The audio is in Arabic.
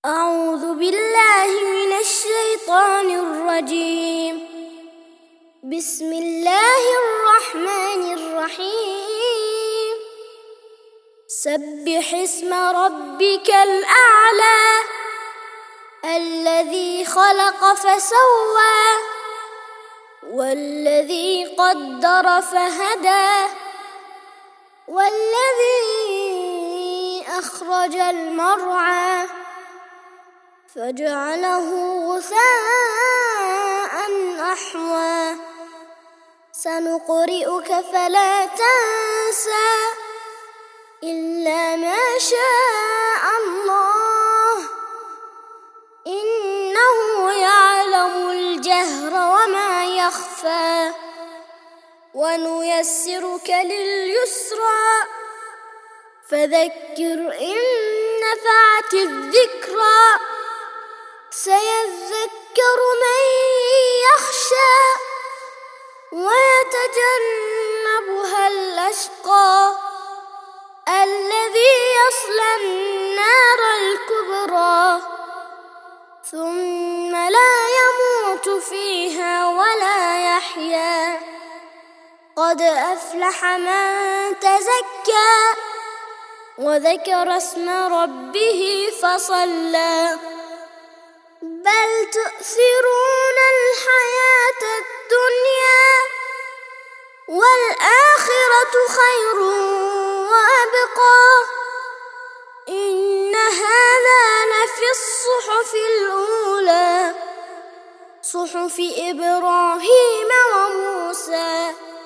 أعوذ بالله من الشيطان الرجيم. بسم الله الرحمن الرحيم. سبح اسم ربك الأعلى الذي خلق فسوى والذي قدر فهدى والذي أخرج المرعى فجعله غثاء أحوى. سنقرئك فلا تنسى إلا ما شاء الله إنه يعلم الجهر وما يخفى. ونيسرك لليسرى فذكر إن نفعت الذكرى سيذكر من يخشى ويتجنبها الأشقى الذي يصلى النار الكبرى ثم لا يموت فيها ولا يحيا. قد أفلح من تزكى وذكر اسم ربه فصلى. بل تؤثرون الحياة الدنيا والآخرة خير وأبقى. إن هذا لفي الصحف الأولى صحف إبراهيم وموسى.